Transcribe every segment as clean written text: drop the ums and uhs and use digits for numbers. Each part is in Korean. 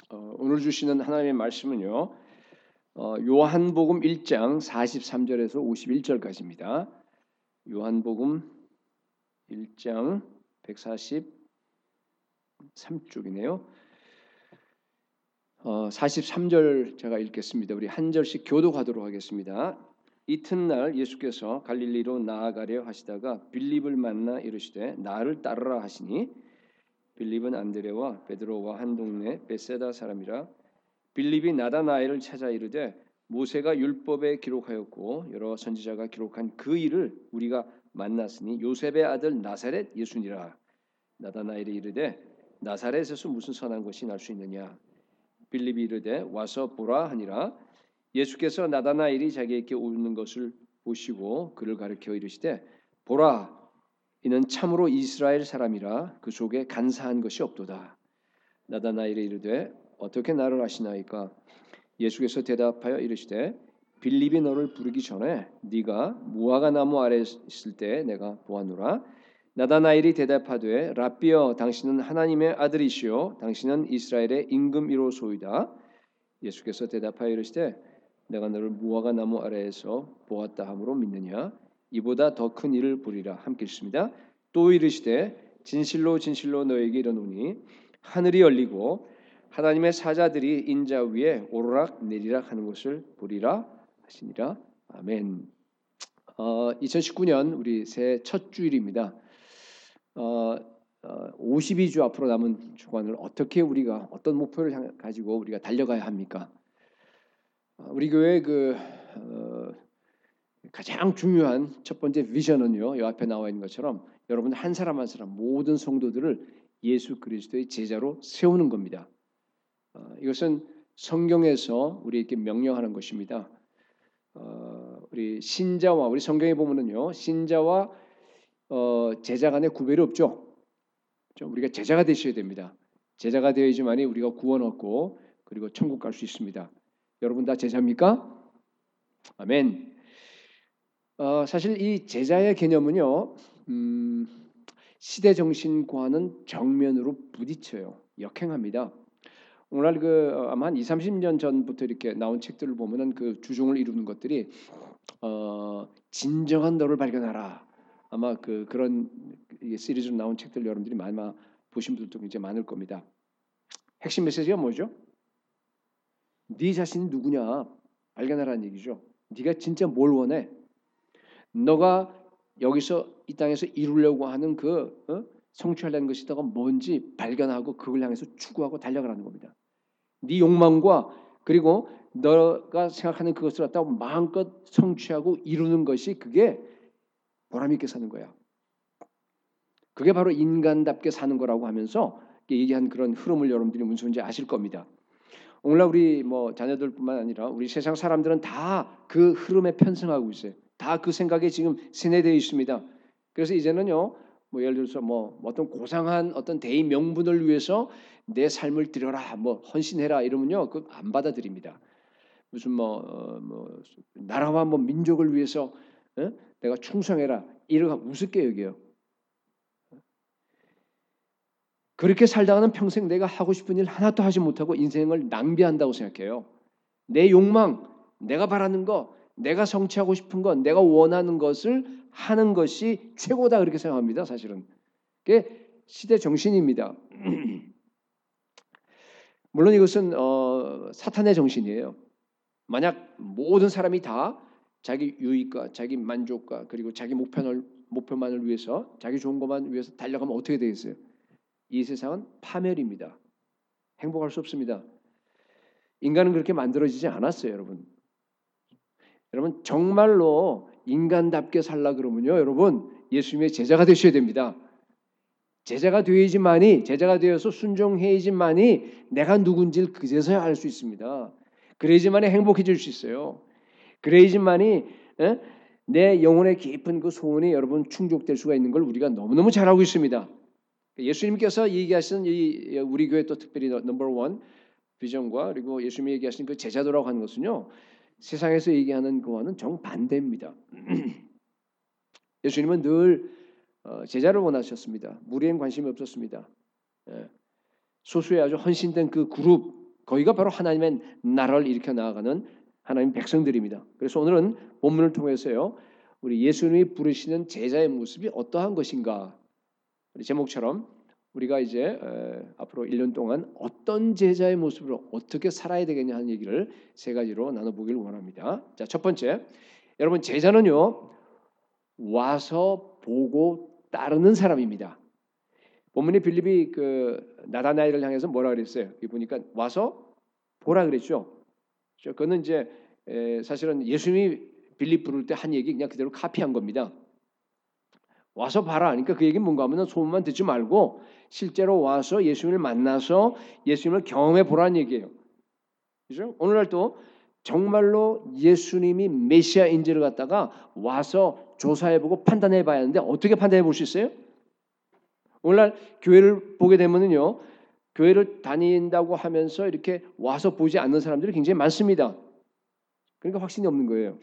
오늘 주시는 하나님의 말씀은요. 요한복음 1장 43절에서 51절까지입니다. 요한복음 1장 143쪽이네요. 43절 제가 읽겠습니다. 우리 한 절씩 교독하도록 하겠습니다. 이튿날 예수께서 갈릴리로 나아가려 하시다가 빌립을 만나 이르시되 나를 따르라 하시니 빌립은 안드레와 베드로와 한 동네 베세다 사람이라. 빌립이 나다나엘을 찾아 이르되 모세가 율법에 기록하였고 여러 선지자가 기록한 그 일을 우리가 만났으니 요셉의 아들 나사렛 예수니라. 나다나엘이 이르되 나사렛에서 무슨 선한 것이 날 수 있느냐. 빌립이 이르되 와서 보라 하니라. 예수께서 나다나엘이 자기에게 오는 것을 보시고 그를 가리켜 이르시되 보라 이는 참으로 이스라엘 사람이라 그 속에 간사한 것이 없도다. 나다나엘이 이르되 어떻게 나를 아시나이까. 예수께서 대답하여 이르시되 빌립이 너를 부르기 전에 네가 무화과 나무 아래 있을 때 내가 보았노라. 나다나엘이 대답하되 랍비여 당신은 하나님의 아들이시요 당신은 이스라엘의 임금이로소이다. 예수께서 대답하여 이르시되 내가 너를 무화과 나무 아래에서 보았다 함으로 믿느냐. 이보다 더 큰 일을 보리라. 함께 읽습니다. 또 이르시되 진실로 진실로 너에게 이르노니 하늘이 열리고 하나님의 사자들이 인자 위에 오르락 내리락 하는 것을 보리라 하시니라. 아멘. 2019년 우리 새해 첫 주일입니다. 52주 앞으로 남은 주간을 어떻게 우리가 어떤 목표를 가지고 우리가 달려가야 합니까? 우리 교회 가장 중요한 첫 번째 비전은요. 이 앞에 나와 있는 것처럼 여러분 한 사람 한 사람 모든 성도들을 예수 그리스도의 제자로 세우는 겁니다. 이것은 성경에서 우리에게 명령하는 것입니다. 우리 신자와 우리 성경에 보면은요. 신자와 제자 간에 구별이 없죠. 우리가 제자가 되셔야 됩니다. 제자가 되어야지만이 우리가 구원 얻고 그리고 천국 갈 수 있습니다. 여러분 다 제자입니까? 아멘. 사실 이 제자의 개념은요. 시대 정신과는 정면으로 부딪혀요. 역행합니다. 오늘 아마 한 20-30년 전부터 이렇게 나온 책들을 보면은 그 주종을 이루는 것들이 진정한 너를 발견하라. 아마 그런 시리즈로 나온 책들 여러분들이 아마 보신 분들도 굉장히 많을 겁니다. 핵심 메시지가 뭐죠? 네 자신이 누구냐 발견하라는 얘기죠. 네가 진짜 뭘 원해? 너가 여기서 이 땅에서 이루려고 하는 성취하려는 것이 뭔지 발견하고 그걸 향해서 추구하고 달려가라는 겁니다. 네 욕망과 그리고 너가 생각하는 그것을 갖다가 마음껏 성취하고 이루는 것이 그게 보람 있게 사는 거야. 그게 바로 인간답게 사는 거라고 하면서 얘기한 그런 흐름을 여러분들이 무슨 소리인지 아실 겁니다. 오늘날 우리 자녀들뿐만 아니라 우리 세상 사람들은 다 그 흐름에 편승하고 있어요. 다 그 생각에 지금 세뇌되어 있습니다. 그래서 이제는요, 예를 들어서 어떤 고상한 어떤 대의 명분을 위해서 내 삶을 드려라, 헌신해라 이러면요, 그 안 받아들입니다. 무슨 나라와 민족을 위해서 내가 충성해라 이러가 우습게 여겨요. 그렇게 살다가는 평생 내가 하고 싶은 일 하나도 하지 못하고 인생을 낭비한다고 생각해요. 내 욕망, 내가 바라는 거, 내가 성취하고 싶은 것, 내가 원하는 것을 하는 것이 최고다 그렇게 생각합니다. 사실은 그게 시대 정신입니다. 물론 이것은 사탄의 정신이에요. 만약 모든 사람이 다 자기 유익과 자기 만족과 그리고 자기 목표만을 위해서 자기 좋은 것만 위해서 달려가면 어떻게 되겠어요? 이 세상은 파멸입니다. 행복할 수 없습니다. 인간은 그렇게 만들어지지 않았어요, 여러분. 여러분 정말로 인간답게 살라 그러면요, 여러분 예수님의 제자가 되셔야 됩니다. 제자가 되어서 순종해야지만이 내가 누군지를 그제서야 알 수 있습니다. 그래야지만이 행복해질 수 있어요. 그래야지만이 내 영혼의 깊은 그 소원이 여러분 충족될 수가 있는 걸 우리가 너무너무 잘 알고 있습니다. 예수님께서 얘기하신 우리 교회 또 특별히 넘버 원 비전과 그리고 예수님이 얘기하신 그 제자도라고 하는 것은요, 세상에서 얘기하는 그와는 정반대입니다. 예수님은 늘 제자를 원하셨습니다. 무리엔 관심이 없었습니다. 소수의 아주 헌신된 그 그룹 거기가 바로 하나님의 나라를 일으켜 나아가는 하나님 백성들입니다. 그래서 오늘은 본문을 통해서요, 우리 예수님이 부르시는 제자의 모습이 어떠한 것인가, 우리 제목처럼 우리가 이제 앞으로 1년 동안 어떤 제자의 모습으로 어떻게 살아야 되겠냐 하는 얘기를 세 가지로 나눠보기를 원합니다. 자, 첫 번째, 여러분 제자는요 와서 보고 따르는 사람입니다. 본문의 빌립이 그 나다나엘을 향해서 뭐라 그랬어요? 여기 보니까 와서 보라 그랬죠. 그거는 이제 사실은 예수님이 빌립 부를 때 한 얘기 그냥 그대로 카피한 겁니다. 와서 봐라. 그러니까 그 얘기는 뭔가 하면 소문만 듣지 말고 실제로 와서 예수님을 만나서 예수님을 경험해 보라는 얘기예요. 그죠? 오늘날도 정말로 예수님이 메시아인지를 갖다가 와서 조사해보고 판단해봐야 하는데 어떻게 판단해 볼 수 있어요? 오늘날 교회를 보게 되면은요, 교회를 다닌다고 하면서 이렇게 와서 보지 않는 사람들이 굉장히 많습니다. 그러니까 확신이 없는 거예요.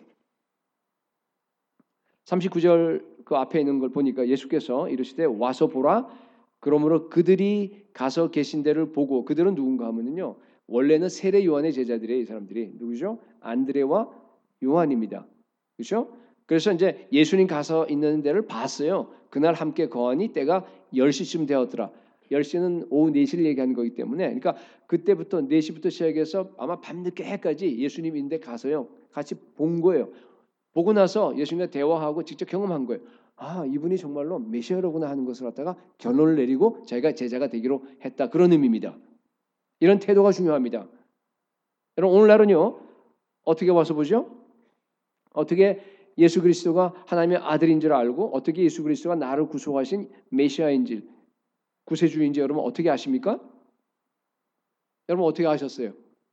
39절 그 앞에 있는 걸 보니까 예수께서 이르시되 와서 보라. 그러므로 그들이 가서 계신 데를 보고, 그들은 누군가 하면은요, 원래는 세례 요한의 제자들이에요. 이 사람들이 누구죠? 안드레와 요한입니다. 그렇죠? 그래서 이제 예수님 가서 있는 데를 봤어요. 그날 함께 거하니 때가 10시쯤 되었더라. 10시는 오후 4시를 얘기하는 거기 때문에, 그러니까 그때부터 4시부터 시작해서 아마 밤늦게까지 예수님 있는 데 가서요 같이 본 거예요. 보고 나서 예수님과 대화하고 직접 경험한 거예요. 아, 이분이 정말로 메시아로구나 하는 것을 갖다가 결론을 내리고 자기가 제자가 되기로 했다. 그런 의미입니다. 이런 태도가 중요합니다. 여러분 오늘날은요 어떻게 와서 보죠? 어떻게 예수 그리스도가 하나님의 아들인 줄 알고 어떻게 예수 그리스도가 나를 구속하신 메시아인지 구세주인지 여러분 어떻게 아십니까? 여러분 어떻게 아셨어요?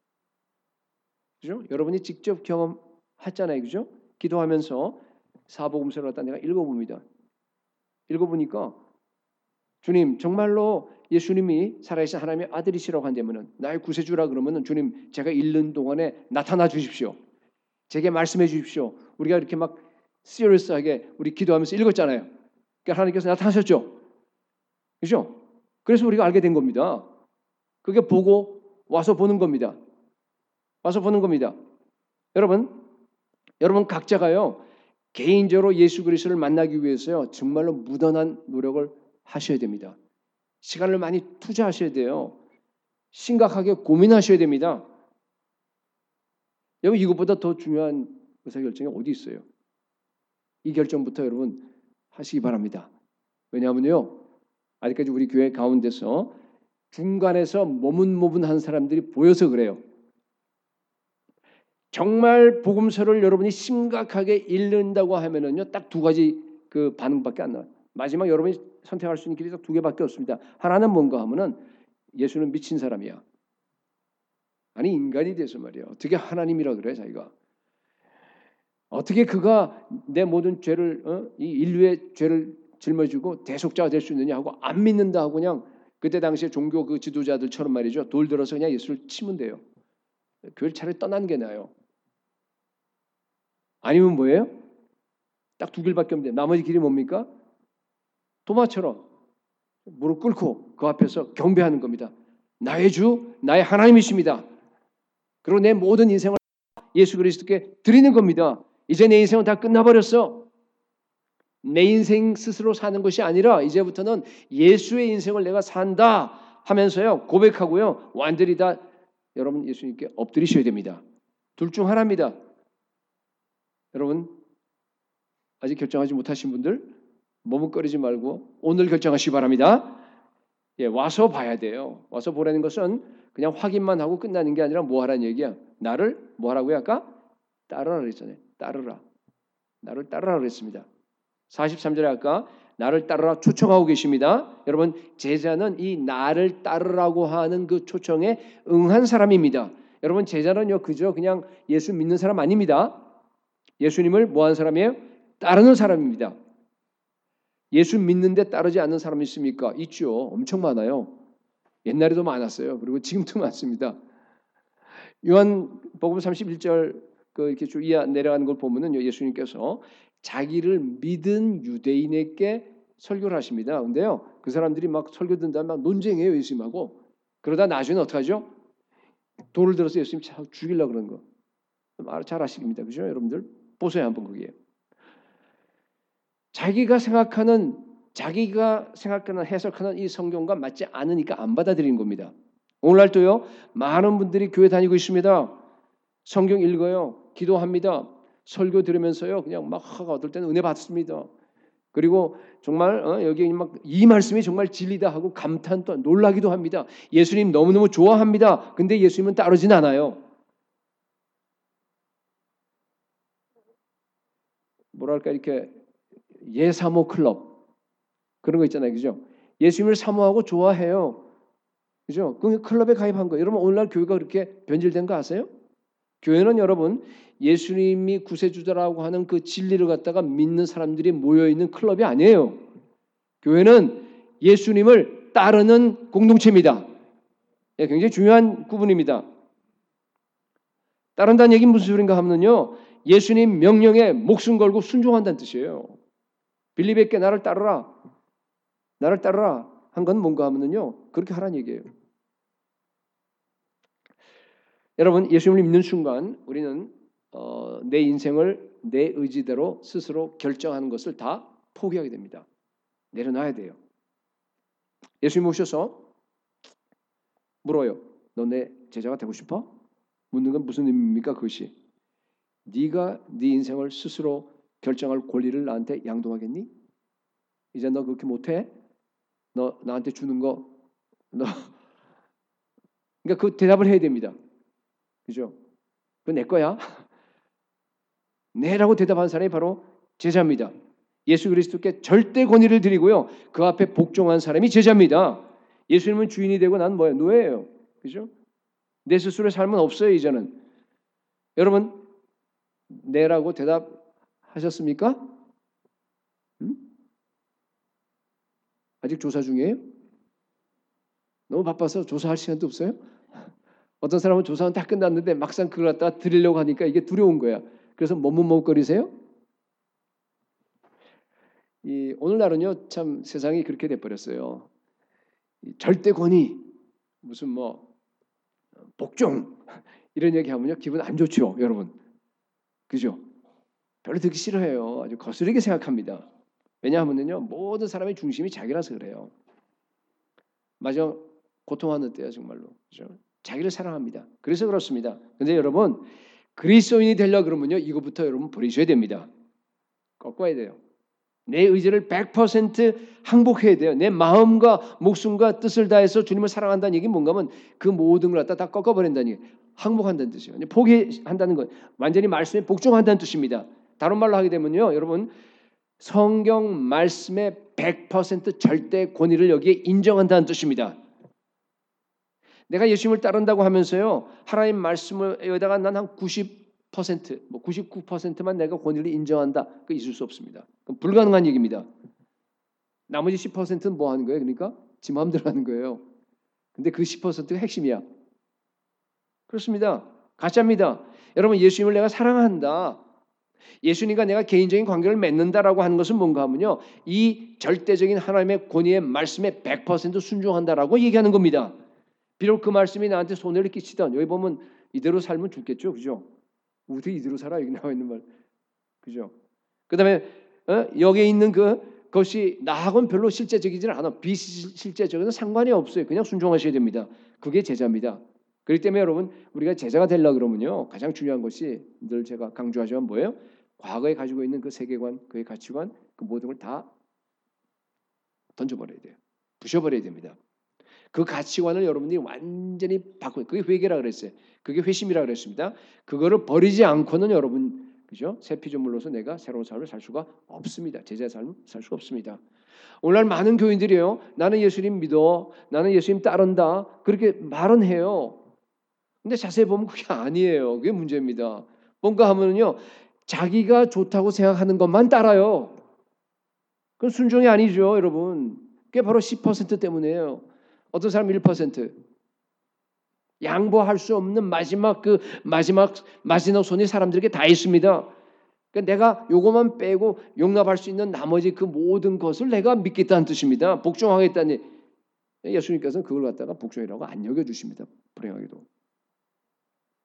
그죠? 여러분이 직접 경험했잖아요. 그죠? 기도하면서 사복음서를 갖다 내가 읽어봅니다. 읽어보니까 주님 정말로 예수님이 살아계신 하나님의 아들이시라고 한다면은 나의 구세주라 그러면은 주님 제가 읽는 동안에 나타나 주십시오. 제게 말씀해 주십시오. 우리가 이렇게 막 시리어스하게 우리 기도하면서 읽었잖아요. 그러니까 하나님께서 나타나셨죠. 그죠? 그래서 우리가 알게 된 겁니다. 그게 보고 와서 보는 겁니다. 와서 보는 겁니다. 여러분 각자가요 개인적으로 예수 그리스도를 만나기 위해서요 정말로 무던한 노력을 하셔야 됩니다. 시간을 많이 투자하셔야 돼요. 심각하게 고민하셔야 됩니다. 여러분 이것보다 더 중요한 의사결정이 어디 있어요? 이 결정부터 여러분 하시기 바랍니다. 왜냐하면요 아직까지 우리 교회 가운데서 중간에서 머문머문한 사람들이 보여서 그래요. 정말 복음서를 여러분이 심각하게 읽는다고 하면은요 딱 두 가지 그 반응밖에 안 나와요. 마지막 여러분이 선택할 수 있는 길이 딱 두 개밖에 없습니다. 하나는 뭔가 하면은 예수는 미친 사람이야. 아니 인간이 돼서 말이야. 어떻게 하나님이라 그래 자기가? 어떻게 그가 내 모든 죄를 이 인류의 죄를 짊어지고 대속자가 될 수 있느냐 하고 안 믿는다 하고 그냥 그때 당시에 종교 그 지도자들처럼 말이죠. 돌 들어서 그냥 예수를 치면 돼요. 교회를 차라리 떠나는 게 나아요. 아니면 뭐예요? 딱 두 길밖에 없는데 나머지 길이 뭡니까? 도마처럼 무릎 꿇고 그 앞에서 경배하는 겁니다. 나의 주, 나의 하나님이십니다. 그리고 내 모든 인생을 예수 그리스도께 드리는 겁니다. 이제 내 인생은 다 끝나버렸어. 내 인생 스스로 사는 것이 아니라 이제부터는 예수의 인생을 내가 산다 하면서요 고백하고요 완전히 다 여러분 예수님께 엎드리셔야 됩니다. 둘 중 하나입니다. 여러분 아직 결정하지 못하신 분들 머뭇거리지 말고 오늘 결정하시기 바랍니다. 예, 와서 봐야 돼요. 와서 보라는 것은 그냥 확인만 하고 끝나는 게 아니라 뭐 하라는 얘기야. 나를 뭐 하라고요? 아까 따르라 그랬잖아요. 따르라. 나를 따르라 그랬습니다. 43절에 아까 나를 따르라 초청하고 계십니다. 여러분 제자는 이 나를 따르라고 하는 그 초청에 응한 사람입니다. 여러분 제자는요 그저 그냥 예수 믿는 사람 아닙니다. 예수님을 뭐하는 사람이에요? 따르는 사람입니다. 예수 믿는데 따르지 않는 사람이 있습니까? 있죠. 엄청 많아요. 옛날에도 많았어요. 그리고 지금도 많습니다. 요한복음 31절 그 이렇게 쭉 이하 내려가는 걸 보면은 예수님께서 자기를 믿은 유대인에게 설교를 하십니다. 근데요, 그 사람들이 막 설교 듣다 막 논쟁해요 예수님하고. 그러다 나중에 어떻게 하죠? 돌을 들어서 예수님 죽이려고 그런 거. 잘 아십니다. 그죠? 여러분들 보세요 한번 거기에. 자기가 생각하는 해석하는 이 성경과 맞지 않으니까 안 받아들이는 겁니다. 오늘날도요. 많은 분들이 교회 다니고 있습니다. 성경 읽어요. 기도합니다. 설교 들으면서요. 그냥 막 어떨 때는 은혜 받습니다. 그리고 정말 여기 막 이 말씀이 정말 진리다 하고 감탄 또 놀라기도 합니다. 예수님 너무너무 좋아합니다. 근데 예수님은 따르진 않아요. 뭐랄까 이렇게 예사모 클럽 그런 거 있잖아요. 그죠? 예수님을 사모하고 좋아해요. 그죠? 그 클럽에 가입한 거예요. 여러분 오늘날 교회가 그렇게 변질된 거 아세요? 교회는 여러분 예수님이 구세주자라고 하는 그 진리를 갖다가 믿는 사람들이 모여 있는 클럽이 아니에요. 교회는 예수님을 따르는 공동체입니다. 굉장히 중요한 구분입니다. 따른다는 얘기는 무슨 소린가 하면요. 예수님 명령에 목숨 걸고 순종한다는 뜻이에요. 빌립에게 나를 따르라. 나를 따르라 한 건 뭔가 하면요. 그렇게 하라는 얘기예요. 여러분 예수님을 믿는 순간 우리는 내 인생을 내 의지대로 스스로 결정하는 것을 다 포기하게 됩니다. 내려놔야 돼요. 예수님 오셔서 물어요. 너 내 제자가 되고 싶어? 묻는 건 무슨 의미입니까? 그것이 네가 네 인생을 스스로 결정할 권리를 나한테 양도하겠니? 이제 너 그렇게 못해? 너 나한테 주는 거 너 그러니까 그 대답을 해야 됩니다. 그죠? 그건 내 거야. 네라고 대답한 사람이 바로 제자입니다. 예수 그리스도께 절대 권위를 드리고요. 그 앞에 복종한 사람이 제자입니다. 예수님은 주인이 되고 난 뭐예요? 노예예요. 그죠? 내 스스로의 삶은 없어요. 이제는. 여러분 네라고 대답하셨습니까? 아직 조사 중이에요? 너무 바빠서 조사할 시간도 없어요? 어떤 사람은 조사는 다 끝났는데 막상 그걸 갖다가 드리려고 하니까 이게 두려운 거야. 그래서 머뭇머뭇거리세요? 오늘날은요 참 세상이 그렇게 돼버렸어요. 절대 권위 무슨 뭐 복종 이런 얘기하면요 기분 안 좋죠, 여러분. 그죠? 별로 듣기 싫어해요. 아주 거스르게 생각합니다. 왜냐하면요 모든 사람의 중심이 자기라서 그래요. 맞아, 고통하는 때야 정말로. 그죠? 자기를 사랑합니다. 그래서 그렇습니다. 근데 여러분 그리스도인이 되려 그러면요 이거부터 여러분 버리셔야 됩니다. 꺾어야 돼요. 내 의지를 100% 항복해야 돼요. 내 마음과 목숨과 뜻을 다해서 주님을 사랑한다는 얘기는 뭔가 하면 그 모든 걸 갖다 다 꺾어버린다는 얘기, 항복한다는 뜻이에요. 포기한다는 건 완전히 말씀에 복종한다는 뜻입니다. 다른 말로 하게 되면요, 여러분 성경 말씀의 100% 절대 권위를 여기에 인정한다는 뜻입니다. 내가 예수님을 따른다고 하면서요, 하나님 말씀을 여기다가 난 한 90%, 뭐 99%만 내가 권위를 인정한다. 그 있을 수 없습니다. 그럼 불가능한 얘기입니다. 나머지 10%는 뭐 하는 거예요? 그러니까 지 마음대로 하는 거예요. 근데 그 10%가 핵심이야. 그렇습니다. 가짜입니다. 여러분 예수님을 내가 사랑한다. 예수님과 내가 개인적인 관계를 맺는다라고 하는 것은 뭔가 하면요. 이 절대적인 하나님의 권위의 말씀에 100% 순종한다라고 얘기하는 겁니다. 비록 그 말씀이 나한테 손해를 끼치던, 여기 보면 이대로 살면 죽겠죠. 그죠? 어떻게 이대로 살아? 여기 나와 있는 말. 그죠? 그다음에 여기에 있는 그것이 나하고는 별로 실제적이지는 않아. 비실제적은 상관이 없어요. 그냥 순종하셔야 됩니다. 그게 제자입니다. 그렇기 때문에 여러분 우리가 제자가 되려고 그러면요. 가장 중요한 것이 늘 제가 강조하지만 뭐예요? 과거에 가지고 있는 그 세계관, 그의 가치관, 그 모든 걸 다 던져버려야 돼요. 부셔버려야 됩니다. 그 가치관을 여러분들이 완전히 바꿔. 그게 회개라 그랬어요. 그게 회심이라 그랬습니다. 그거를 버리지 않고는 여러분 그죠? 새 피조물로서 내가 새로운 삶을 살 수가 없습니다. 제자의 삶을 살 수가 없습니다. 오늘날 많은 교인들이요. 나는 예수님 믿어. 나는 예수님 따른다. 그렇게 말은 해요. 근데 자세히 보면 그게 아니에요. 그게 문제입니다. 뭔가 하면요. 자기가 좋다고 생각하는 것만 따라요. 그건 순종이 아니죠, 여러분. 그게 바로 10% 때문이에요. 어떤 사람 1%. 양보할 수 없는 마지막 손이 사람들에게 다 있습니다. 그러니까 내가 요것만 빼고 용납할 수 있는 나머지 그 모든 것을 내가 믿겠다는 뜻입니다. 복종하겠다니. 예수님께서는 그걸 갖다가 복종이라고 안 여겨주십니다. 불행하게도.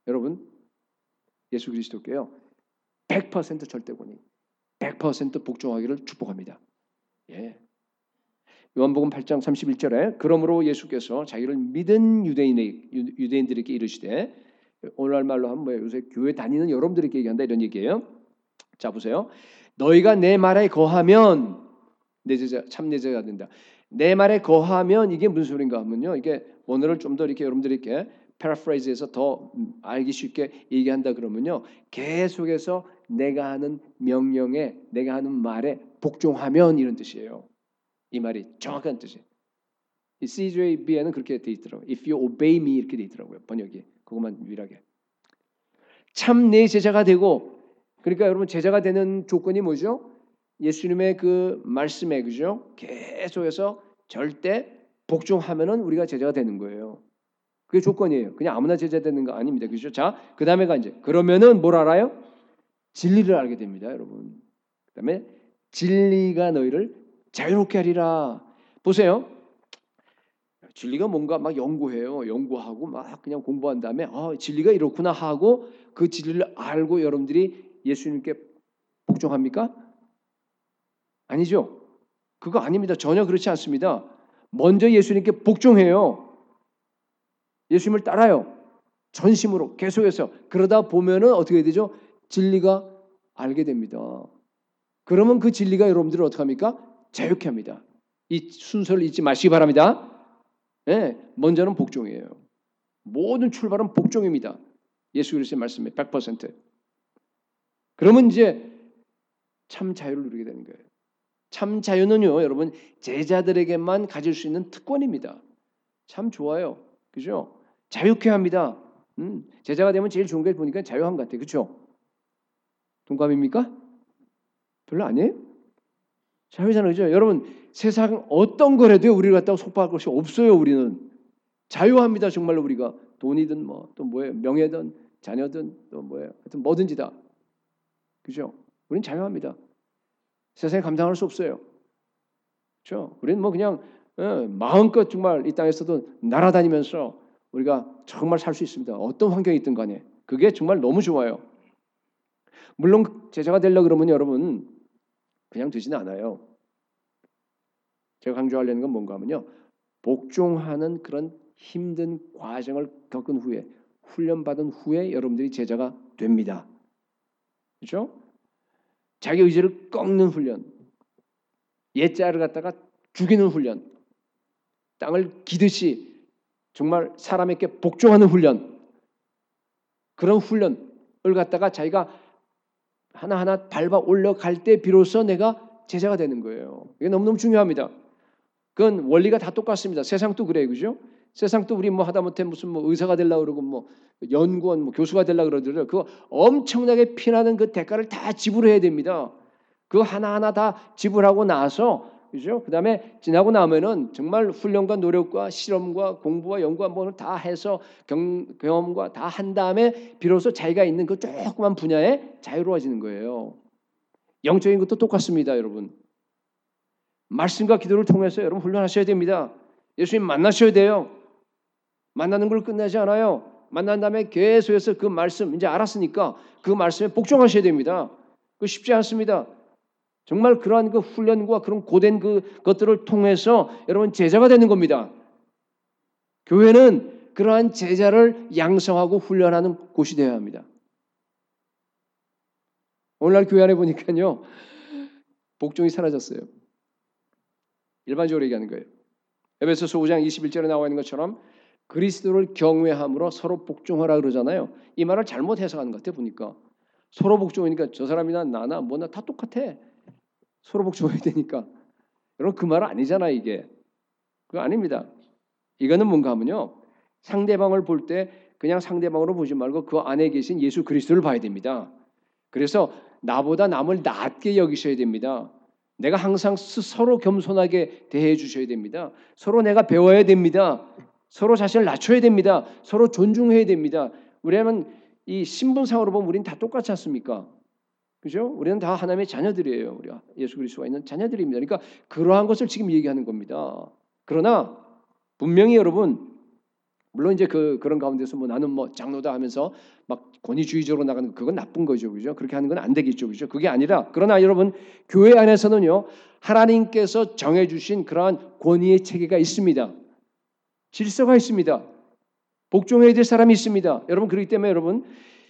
여러분 예수 그리스도께요 100% 절대권이 100% 복종하기를 축복합니다. 예. 요한복음 8장 31절에 그러므로 예수께서 자기를 믿은 유대인들에게 이르시되 오늘날 말로 하면 뭐예요? 요새 교회 다니는 여러분들에게 얘기한다 이런 얘기예요. 자 보세요. 너희가 내 말에 거하면 내 제자 참 내 제자가 된다. 내 말에 거하면 이게 무슨 소린가 하면요. 이게 오늘을 좀 더 이렇게 여러분들에게 패러프레이즈해서 더 알기 쉽게 얘기한다 그러면요. 계속해서 내가 하는 명령에 내가 하는 말에 복종하면 이런 뜻이에요. 이 말이 정확한 뜻이에요. 이 CJB에는 그렇게 돼 있더라고요. If you obey me 이렇게 돼 있더라고요. 번역이. 그것만 유일하게. 참 내 제자가 되고 그러니까 여러분 제자가 되는 조건이 뭐죠? 예수님의 그 말씀에 그죠? 계속해서 절대 복종하면은 우리가 제자가 되는 거예요. 그게 조건이에요. 그냥 아무나 제자 되는 거 아닙니다. 그죠? 자, 그다음에가 이제 그러면은 뭘 알아요? 진리를 알게 됩니다, 여러분. 그다음에 진리가 너희를 자유롭게 하리라. 보세요. 진리가 뭔가 막 연구해요. 연구하고 막 그냥 공부한 다음에 진리가 이렇구나 하고 그 진리를 알고 여러분들이 예수님께 복종합니까? 아니죠. 그거 아닙니다. 전혀 그렇지 않습니다. 먼저 예수님께 복종해요. 예수님을 따라요. 전심으로 계속해서 그러다 보면은 어떻게 되죠? 진리가 알게 됩니다. 그러면 그 진리가 여러분들을 어떻게 합니까? 자유케 합니다. 이 순서를 잊지 마시기 바랍니다. 네, 먼저는 복종이에요. 모든 출발은 복종입니다. 예수 그리스도의 말씀에 100%. 그러면 이제 참 자유를 누리게 되는 거예요. 참 자유는요, 여러분 제자들에게만 가질 수 있는 특권입니다. 참 좋아요, 그죠? 자유케 합니다. 제자가 되면 제일 좋은 게 보니까 자유한 것 같아요, 그렇죠? 동감입니까? 별로 아니에요? 자유잖아요, 그죠? 여러분 세상 어떤 거라도 우리를 갖다가 속박할 것이 없어요. 우리는 자유합니다, 정말로 우리가 돈이든 뭐 또 뭐예요, 명예든 자녀든 또 뭐예요, 하여튼 뭐든지 다, 그죠? 우리는 자유합니다. 세상에 감당할 수 없어요. 그렇죠? 우리는 뭐 그냥 마음껏 정말 이 땅에서도 날아다니면서 우리가 정말 살 수 있습니다. 어떤 환경이 있든 간에. 그게 정말 너무 좋아요. 물론 제자가 되려고 그러면 여러분 그냥 되지는 않아요. 제가 강조하려는 건 뭔가 하면요. 복종하는 그런 힘든 과정을 겪은 후에 훈련받은 후에 여러분들이 제자가 됩니다. 그렇죠? 자기 의지를 꺾는 훈련, 옛자를 갖다가 죽이는 훈련, 땅을 기듯이 정말 사람에게 복종하는 훈련, 그런 훈련을 갖다가 자기가 하나하나 밟아 올라갈 때 비로소 내가 제자가 되는 거예요. 이게 너무너무 중요합니다. 그건 원리가 다 똑같습니다. 세상도 그래요, 그죠? 세상도 우리 뭐 하다못해 무슨 뭐 의사가 되려고 그러고 뭐 연구원, 뭐 교수가 되려고 그러더라도 그거 엄청나게 피나는 그 대가를 다 지불해야 됩니다. 그거 하나하나 다 지불하고 나서, 그죠? 그 다음에 지나고 나면은 정말 훈련과 노력과 실험과 공부와 연구와 뭐 다 해서 경험과 다 한 다음에 비로소 자기가 있는 그 조그만 분야에 자유로워지는 거예요. 영적인 것도 똑같습니다, 여러분. 말씀과 기도를 통해서 여러분 훈련하셔야 됩니다. 예수님 만나셔야 돼요. 만나는 걸 끝나지 않아요. 만난 다음에 계속해서 그 말씀 이제 알았으니까 그 말씀에 복종하셔야 됩니다. 그거 쉽지 않습니다. 정말 그러한 그 훈련과 그런 고된 그 것들을 통해서 여러분 제자가 되는 겁니다. 교회는 그러한 제자를 양성하고 훈련하는 곳이 되어야 합니다. 오늘날 교회 안에 보니까요. 복종이 사라졌어요. 일반적으로 얘기하는 거예요. 에베소서 5장 21절에 나와 있는 것처럼 그리스도를 경외함으로 서로 복종하라 그러잖아요. 이 말을 잘못 해석하는 것 같아요. 보니까 서로 복종하니까 저 사람이나 나나 뭐나 다 똑같아. 서로 복종해야 되니까. 여러분 그 말 아니잖아요. 이게. 그거 아닙니다. 이거는 뭔가 하면요. 상대방을 볼 때 그냥 상대방으로 보지 말고 그 안에 계신 예수 그리스도를 봐야 됩니다. 그래서 나보다 남을 낮게 여기셔야 됩니다. 내가 항상 서로 겸손하게 대해 주셔야 됩니다. 서로 내가 배워야 됩니다. 서로 자신을 낮춰야 됩니다. 서로 존중해야 됩니다. 우리는 이 신분상으로 보면 우리는 다 똑같지 않습니까? 그죠? 우리는 다 하나님의 자녀들이에요. 우리가 예수 그리스도가 있는 자녀들입니다. 그러니까 그러한 것을 지금 얘기하는 겁니다. 그러나 분명히 여러분 물론 이제 그런 가운데서 뭐 나는 뭐 장로다 하면서 막 권위주의적으로 나가는 그건 나쁜 거죠, 그죠? 그렇게 하는 건 안 되겠죠, 그죠? 그게 아니라 그러나 여러분 교회 안에서는요 하나님께서 정해주신 그러한 권위의 체계가 있습니다. 질서가 있습니다. 복종해야 될 사람이 있습니다. 여러분 그렇기 때문에 여러분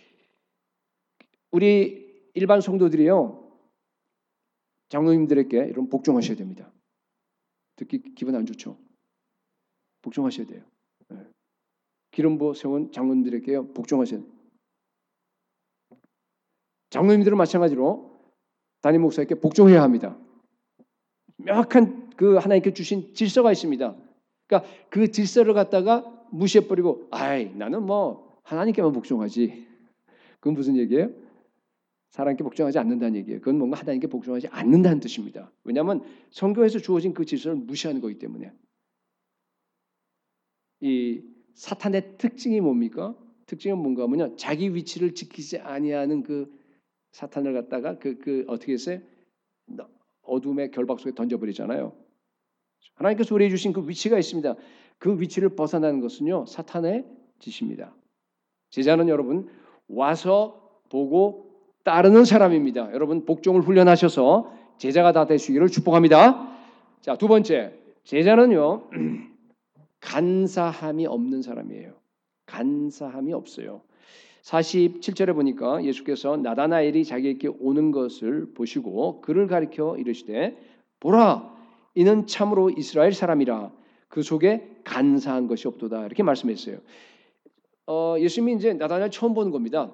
우리 일반 성도들이요 장로님들에게 여러분 복종하셔야 됩니다. 듣기 기분 안 좋죠? 복종하셔야 돼요. 네. 기름 부어 세운 장로님들에게요 복종하셔야 돼요. 장로님들은 마찬가지로 담임 목사에게 복종해야 합니다. 명확한 그 하나님께 주신 질서가 있습니다. 그러니까 그 질서를 갖다가 무시해버리고 아이 나는 뭐 하나님께만 복종하지. 그건 무슨 얘기예요? 사람께 복종하지 않는다는 얘기예요. 그건 뭔가 하나님께 복종하지 않는다는 뜻입니다. 왜냐하면 성경에서 주어진 그 질서를 무시하는 거기 때문에. 이 사탄의 특징이 뭡니까? 특징은 뭔가 하면요. 자기 위치를 지키지 아니하는 그 사탄을 갖다가 그 어떻게 했어요? 어둠의 결박 속에 던져버리잖아요. 하나님께서 우리에게 주신 그 위치가 있습니다. 그 위치를 벗어나는 것은요. 사탄의 짓입니다. 제자는 여러분 와서 보고 따르는 사람입니다. 여러분 복종을 훈련하셔서 제자가 다 되시기를 축복합니다. 자, 두 번째. 제자는요. 간사함이 없는 사람이에요. 간사함이 없어요. 47절에 보니까 예수께서 나다나엘이 자기에게 오는 것을 보시고 그를 가리켜 이르시되 보라 이는 참으로 이스라엘 사람이라 그 속에 간사한 것이 없도다 이렇게 말씀했어요. 예수님이 이제 나다나엘 처음 보는 겁니다.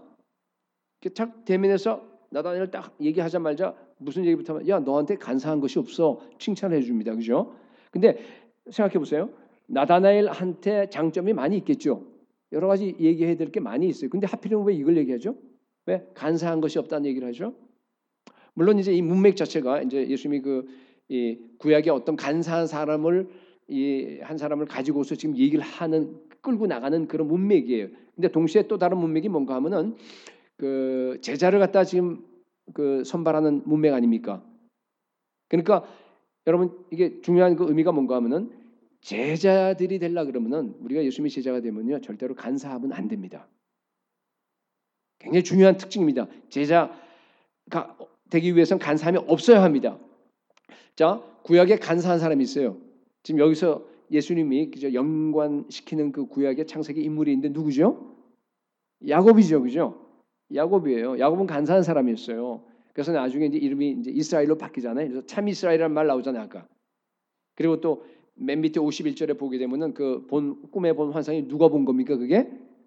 딱 대면해서 나다나엘 딱 얘기하자마자 무슨 얘기부터 하면 야 너한테 간사한 것이 없어 칭찬해 줍니다. 그죠? 근데 생각해 보세요. 나다나엘한테 장점이 많이 있겠죠. 여러 가지 얘기해야 될 게 많이 있어요. 근데 하필이면 왜 이걸 얘기하죠? 왜 간사한 것이 없다는 얘기를 하죠? 물론 이제 이 문맥 자체가 이제 예수님이 이 구약의 어떤 간사한 사람을 한 사람을 가지고서 지금 얘기를 하는 끌고 나가는 그런 문맥이에요. 근데 동시에 또 다른 문맥이 뭔가 하면은 그 제자를 갖다 지금 그 선발하는 문맥 아닙니까? 그러니까 여러분 이게 중요한 그 의미가 뭔가 하면은 제자들이 되려 그러면은 우리가 예수님의 제자가 되면요 절대로 간사하면 안 됩니다. 굉장히 중요한 특징입니다. 제자가 되기 위해서는 간사함이 없어야 합니다. 자, 구약에 간사한 사람이 있어요. 지금 여기서 예수님이 그죠 연관시키는 그 구약의 창세기 인물이 있는데 누구죠? 야곱이죠, 그죠? 야곱이에요. 야곱은 간사한 사람이었어요. 그래서 나중에 이제 이름이 이제 이스라엘로 바뀌잖아요. 그래서 참 이스라엘이라는 말 나오잖아요, 아까. 그리고 또 맨 밑에 51절에 보게 되면은 그 꿈에 본 환상이 누가 본 겁니까? 그게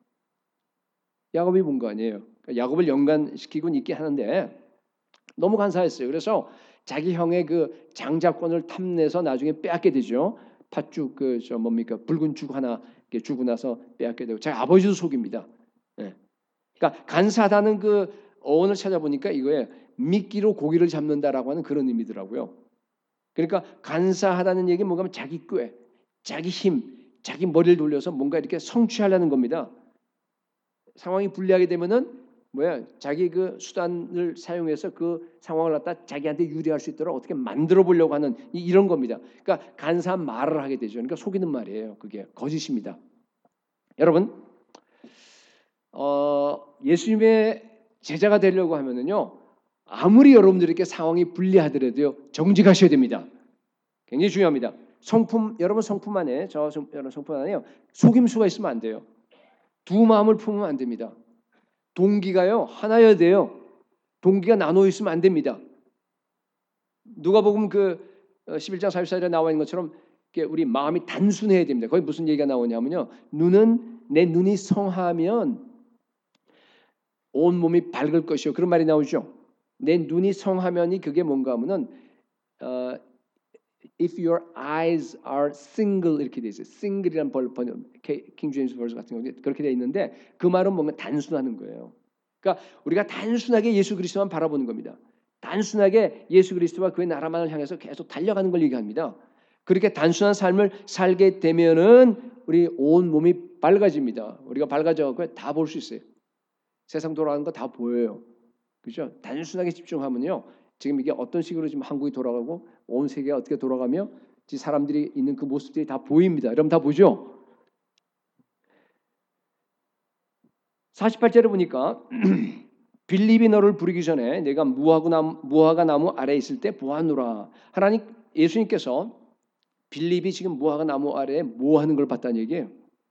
야곱이 본 거 아니에요. 그러니까 야곱을 연관시키곤 있긴 하는데 너무 간사했어요. 그래서 자기 형의 그 장자권을 탐내서 나중에 빼앗게 되죠. 팥죽 뭡니까 붉은 죽 하나 주고 나서 빼앗게 되고 자기 아버지도 속입니다. 예. 그러니까 간사하다는 그 어원을 찾아보니까 이거에 미끼로 고기를 잡는다라고 하는 그런 의미더라고요. 그러니까 간사하다는 얘기는 뭔가 하면 자기 꾀, 자기 힘, 자기 머리를 돌려서 뭔가 이렇게 성취하려는 겁니다. 상황이 불리하게 되면은 자기 그 수단을 사용해서 그 상황을 갖다 자기한테 유리할 수 있도록 어떻게 만들어 보려고 하는 이런 겁니다. 그러니까 간사한 말을 하게 되죠. 그러니까 속이는 말이에요. 그게 거짓입니다. 여러분, 예수님의 제자가 되려고 하면은요. 아무리 여러분들에게 상황이 불리하더라도요. 정직하셔야 됩니다. 굉장히 중요합니다. 여러분 성품 안에 여러분 성품 안에요. 속임수가 있으면 안 돼요. 두 마음을 품으면 안 됩니다. 동기가요. 하나여야 돼요. 동기가 나눠 있으면 안 됩니다. 누가복음 11장 44절에 나와 있는 것처럼 우리 마음이 단순해야 됩니다. 거기 무슨 얘기가 나오냐면요. 내 눈이 성하면 온 몸이 밝을 것이요. 그런 말이 나오죠. 내 눈이 성하면이 그게 뭔가 하면은 if your eyes are single 이렇게 돼 있어요. single이란 번역 킹 제임스 버전 같은 경우에 그렇게 돼 있는데 그 말은 뭔가 단순하는 거예요. 그러니까 우리가 단순하게 예수 그리스도만 바라보는 겁니다. 단순하게 예수 그리스도와 그의 나라만을 향해서 계속 달려가는 걸 얘기합니다. 그렇게 단순한 삶을 살게 되면은 우리 온 몸이 밝아집니다. 우리가 밝아져 갖고 다 볼 수 있어요. 세상 돌아가는 거 다 보여요. 그죠? 단순하게 집중하면요. 지금 이게 어떤 식으로 지금 한국이 돌아가고 온 세계가 어떻게 돌아가며 사람들이 있는 그 모습들이 다 보입니다. 여러분 다 보죠? 48절에 보니까 빌립이 너를 부르기 전에 내가 무화과 나무 아래에 있을 때 보았노라. 하나님 예수님께서 빌립이 지금 무화과 나무 아래에 뭐 하는 걸 봤다는 얘기예요.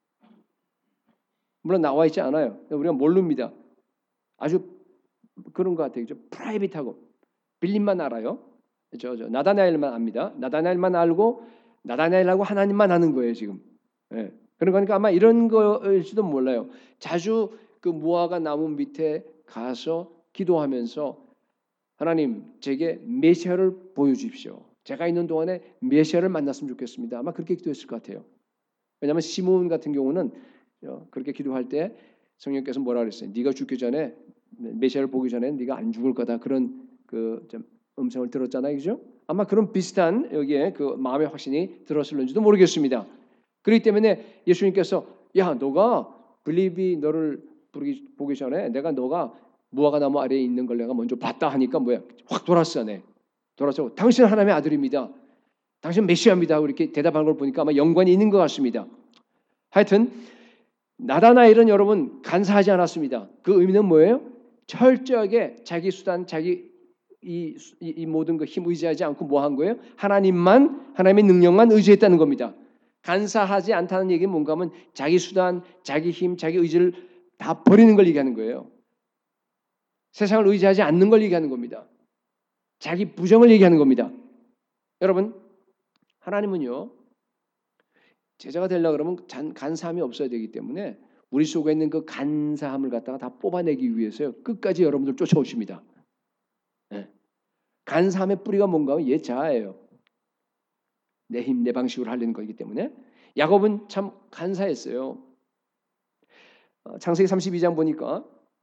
물론 나와 있지 않아요. 우리가 모릅니다. 아주 그런 것 같아요. 좀 프라이빗하고 빌립만 알아요. 저 나다나엘만 압니다. 나다나엘만 알고 나다나엘하고 하나님만 아는 거예요 지금. 예. 그러니까 아마 이런 거일지도 몰라요. 자주 그 무화과 나무 밑에 가서 기도하면서 하나님 제게 메시아를 보여주십시오. 제가 있는 동안에 메시아를 만났으면 좋겠습니다. 아마 그렇게 기도했을 것 같아요. 왜냐하면 시몬 같은 경우는 그렇게 기도할 때 성령께서 뭐라 그랬어요? 네가 죽기 전에 메시아를 보기 전에 네가 안 죽을 거다. 그런 그 음성을 들었잖아요, 그죠? 아마 그런 비슷한 여기에 그 마음의 확신이 들었을는지도 모르겠습니다. 그렇기 때문에 예수님께서 야, 너가 빌립이 너를 보기 전에 내가 너가 무화과 나무 아래에 있는 걸 내가 먼저 봤다 하니까 뭐야? 확 돌았어, 네. 돌아서 당신 하나님의 아들입니다. 당신 메시아입니다. 이렇게 대답한 걸 보니까 아마 연관이 있는 것 같습니다. 하여튼 나다나엘은 여러분 간사하지 않았습니다. 그 의미는 뭐예요? 철저하게 자기 수단, 자기 이 모든 거 힘 의지하지 않고 뭐 한 거예요? 하나님의 능력만 의지했다는 겁니다. 간사하지 않다는 얘기는 뭔가 하면 자기 수단, 자기 힘, 자기 의지를 다 버리는 걸 얘기하는 거예요. 세상을 의지하지 않는 걸 얘기하는 겁니다. 자기 부정을 얘기하는 겁니다. 여러분, 하나님은요. 제자가 되려고 그러면 간사함이 없어야 되기 때문에 우리 속에 있는 그 간사함을 갖다가 다 뽑아내기 위해서요. 끝까지 여러분들 쫓아오십니다. 네. 간사함의 뿌리가 뭔가 하면 자아예요. 내 힘, 내 방식으로 하려는 거기 때문에 야곱은 참 간사했어요. 창세기 32장 보니까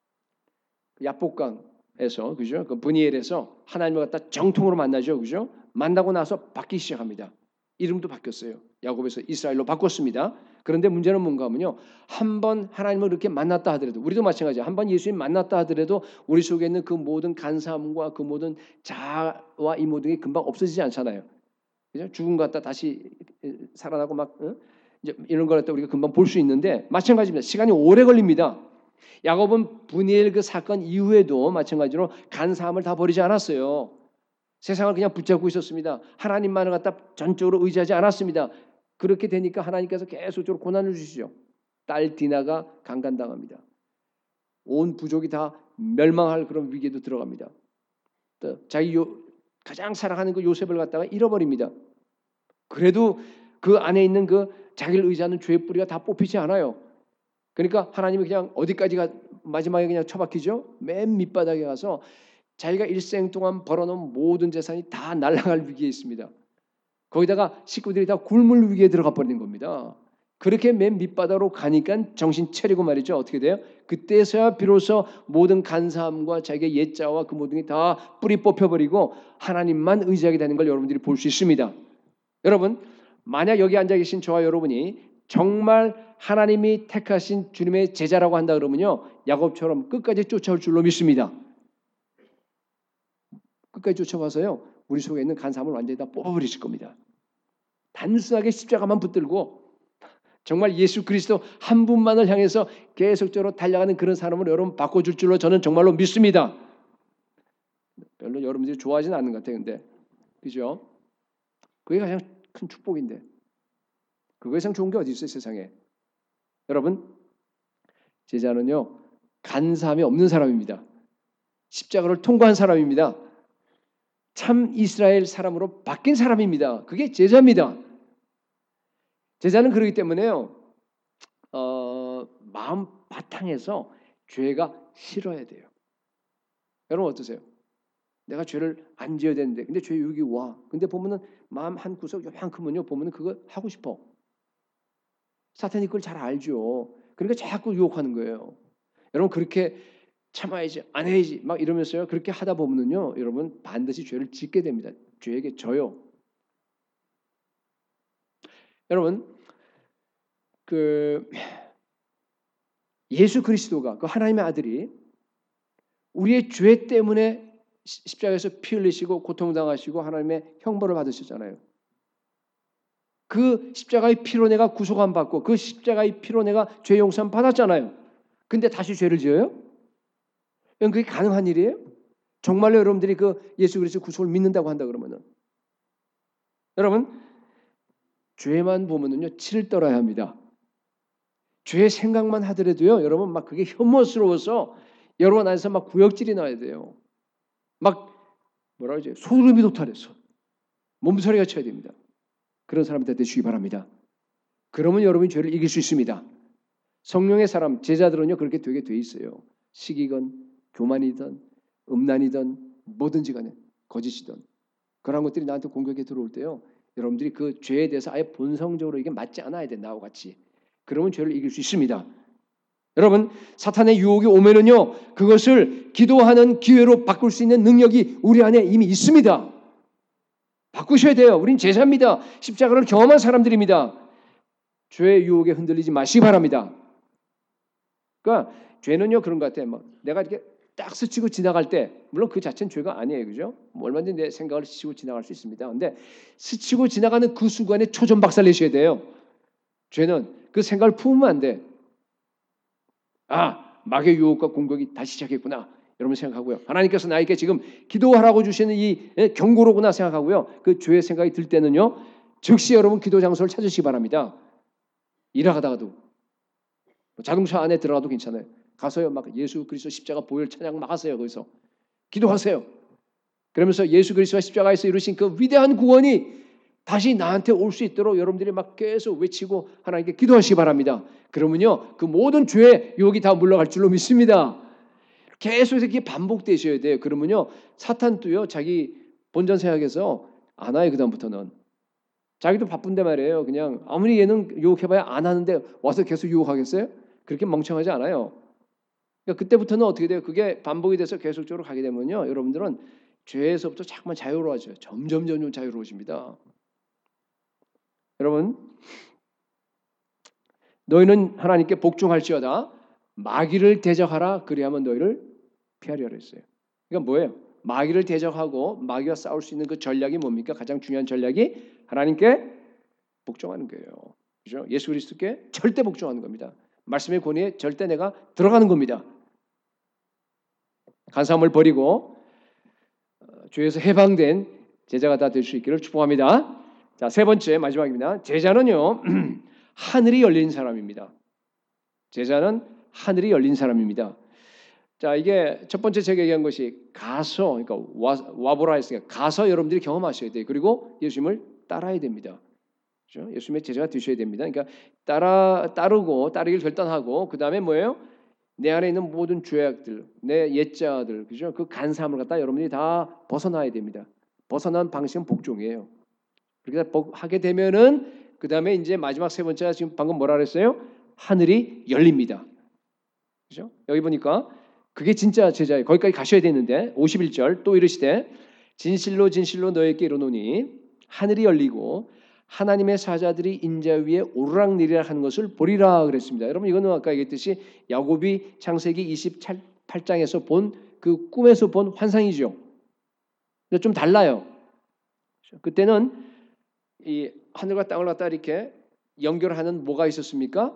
야복강에서 그죠? 그 브니엘에서 하나님을 갖다 정통으로 만나죠, 그죠? 만나고 나서 바뀌기 시작합니다. 이름도 바뀌었어요. 야곱에서 이스라엘로 바꿨습니다. 그런데 문제는 뭔가 하면요. 한번 하나님을 이렇게 만났다 하더라도 우리도 마찬가지예요. 한번 예수님 만났다 하더라도 우리 속에 있는 그 모든 간사함과 그 모든 자아와 이 모든 게 금방 없어지지 않잖아요. 그죠? 죽은 것 같다 다시 살아나고 막 이제 이런 걸 갖다 우리가 금방 볼 수 있는데 마찬가지입니다. 시간이 오래 걸립니다. 야곱은 브니엘 그 사건 이후에도 마찬가지로 간사함을 다 버리지 않았어요. 세상을 그냥 붙잡고 있었습니다. 하나님만을 갖다 전적으로 의지하지 않았습니다. 그렇게 되니까 하나님께서 계속적으로 고난을 주시죠. 딸 디나가 강간당합니다. 온 부족이 다 멸망할 그런 위기에도 들어갑니다. 또 자기 가장 사랑하는 그 요셉을 갖다가 잃어버립니다. 그래도 그 안에 있는 그 자기를 의지하는 죄의 뿌리가 다 뽑히지 않아요. 그러니까 하나님이 그냥 어디까지가 마지막에 그냥 처박히죠. 맨 밑바닥에 가서 자기가 일생 동안 벌어놓은 모든 재산이 다 날아갈 위기에 있습니다. 거기다가 식구들이 다 굶을 위기에 들어가 버리는 겁니다. 그렇게 맨 밑바닥으로 가니까 정신 차리고 말이죠. 어떻게 돼요? 그때서야 비로소 모든 간사함과 자기의 옛자와 그 모든 게 다 뿌리 뽑혀버리고 하나님만 의지하게 되는 걸 여러분들이 볼 수 있습니다. 여러분, 만약 여기 앉아 계신 저와 여러분이 정말 하나님이 택하신 주님의 제자라고 한다 그러면요. 야곱처럼 끝까지 쫓아올 줄로 믿습니다. 끝까지 쫓아와서요. 우리 속에 있는 간사함을 완전히 다 뽑아버리실 겁니다. 단순하게 십자가만 붙들고 정말 예수 그리스도 한 분만을 향해서 계속적으로 달려가는 그런 사람으로 여러분 바꿔줄 줄로 저는 정말로 믿습니다. 별로 여러분들이 좋아하지는 않는 것 같아요. 근데 그죠? 그게 가장 큰 축복인데 그거 이상 좋은 게 어디 있어요 세상에. 여러분 제자는요. 간사함이 없는 사람입니다. 십자가를 통과한 사람입니다. 참 이스라엘 사람으로 바뀐 사람입니다. 그게 제자입니다. 제자는 그렇기 때문에요. 마음 바탕에서 죄가 싫어야 돼요. 여러분 어떠세요? 내가 죄를 안 지어야 되는데 근데 죄 유혹이 와. 근데 보면은 마음 한 구석 요만큼은요. 보면은 그거 하고 싶어. 사탄이 그걸 잘 알죠. 그러니까 자꾸 유혹하는 거예요. 여러분 그렇게 참아야지 안 해야지 막 이러면서요. 그렇게 하다 보면은요. 여러분 반드시 죄를 짓게 됩니다. 죄에게 져요. 여러분 그 예수 그리스도가 그 하나님의 아들이 우리의 죄 때문에 십자가에서 피 흘리시고 고통당하시고 하나님의 형벌을 받으셨잖아요. 그 십자가의 피로 내가 구속함 받고 그 십자가의 피로 내가 죄 용서함 받았잖아요. 근데 다시 죄를 지어요? 그게 가능한 일이에요? 정말로 여러분들이 그 예수 그리스도 구속을 믿는다고 한다 그러면은 여러분 죄만 보면은요 치를 떨어야 합니다. 죄 생각만 하더라도요 여러분 막 그게 혐오스러워서 여러분 안에서 막 구역질이 나야 돼요. 막 뭐라 그러지? 소름이 돋아서 몸서리가 쳐야 됩니다. 그런 사람들 되시기 바랍니다. 그러면 여러분이 죄를 이길 수 있습니다. 성령의 사람 제자들은요 그렇게 되게 돼 있어요. 시기건 교만이든 음란이든 뭐든지 간에 거짓이든 그런 것들이 나한테 공격에 들어올 때요. 여러분들이 그 죄에 대해서 아예 본성적으로 이게 맞지 않아야 돼 나와 같이. 그러면 죄를 이길 수 있습니다. 여러분 사탄의 유혹이 오면은요 그것을 기도하는 기회로 바꿀 수 있는 능력이 우리 안에 이미 있습니다. 바꾸셔야 돼요. 우린 제자입니다. 십자가를 경험한 사람들입니다. 죄의 유혹에 흔들리지 마시기 바랍니다. 그러니까 죄는요 그런 것 같아요. 막 내가 이렇게 딱 스치고 지나갈 때 물론 그 자체는 죄가 아니에요, 그죠? 뭐 얼마든지 내 생각을 스치고 지나갈 수 있습니다. 근데 스치고 지나가는 그 순간에 초전박살 내셔야 돼요. 죄는 그 생각을 품으면 안 돼. 아, 마귀의 유혹과 공격이 다시 시작했구나. 여러분 생각하고요. 하나님께서 나에게 지금 기도하라고 주시는 이 경고로구나 생각하고요. 그 죄의 생각이 들 때는요. 즉시 여러분 기도 장소를 찾으시기 바랍니다. 일하다가도 자동차 안에 들어가도 괜찮아요. 가서요. 막 예수 그리스도 십자가 보혈 찬양 막 하세요. 거기서 기도하세요. 그러면서 예수 그리스도가 십자가에서 이루신 그 위대한 구원이 다시 나한테 올 수 있도록 여러분들이 막 계속 외치고 하나님께 기도하시기 바랍니다. 그러면요. 그 모든 죄의 유혹이 다 물러갈 줄로 믿습니다. 계속해서 이게 반복되셔야 돼요. 그러면요. 사탄도요. 자기 본전 생각해서 안 와요. 그다음부터는. 자기도 바쁜데 말이에요. 그냥 아무리 얘는 유혹해봐야 안 하는데 와서 계속 유혹하겠어요? 그렇게 멍청하지 않아요. 그러니까 그때부터는 어떻게 돼요? 그게 반복이 돼서 계속적으로 가게 되면요. 여러분들은 죄에서부터 자꾸만 자유로워져요. 점점 자유로워집니다. 여러분 너희는 하나님께 복종할지어다 마귀를 대적하라 그리하면 너희를 피하리라 했어요. 그러니까 뭐예요? 마귀를 대적하고 마귀와 싸울 수 있는 그 전략이 뭡니까? 가장 중요한 전략이 하나님께 복종하는 거예요. 그렇죠? 예수 그리스도께 절대 복종하는 겁니다. 말씀의 권위에 절대 내가 들어가는 겁니다. 간사함을 버리고 죄에서 해방된 제자가 다 될 수 있기를 축복합니다. 자, 세 번째 마지막입니다. 제자는요. 하늘이 열린 사람입니다. 제자는 하늘이 열린 사람입니다. 자, 이게 첫 번째 제가 얘기한 것이 가서 그러니까 와보라 했으니까 가서 여러분들이 경험하셔야 돼요. 그리고 예수님을 따라야 됩니다. 그렇죠? 예수님의 제자가 되셔야 됩니다. 그러니까 따르기를 결단하고 그다음에 뭐예요? 내 안에 있는 모든 죄악들, 내 옛자들, 그죠? 그 간사함을 갖다 여러분들이 다 벗어나야 됩니다. 벗어난 방식은 복종이에요. 그렇게 하게 되면은 그 다음에 이제 마지막 세 번째가 지금 방금 뭐라 그랬어요? 하늘이 열립니다. 그죠? 여기 보니까 그게 진짜 제자예요. 거기까지 가셔야 되는데 51절 또 이르시되 진실로 진실로 너에게 이르노니 하늘이 열리고 하나님의 사자들이 인자 위에 오르락내리락 하는 것을 보리라 그랬습니다. 여러분 이거는 아까 얘기했듯이 야고비 창세기 28장에서 본 그 꿈에서 본 환상이죠. 근데 좀 달라요. 그때는 이 하늘과 땅을 갖다 이렇게 연결하는 뭐가 있었습니까?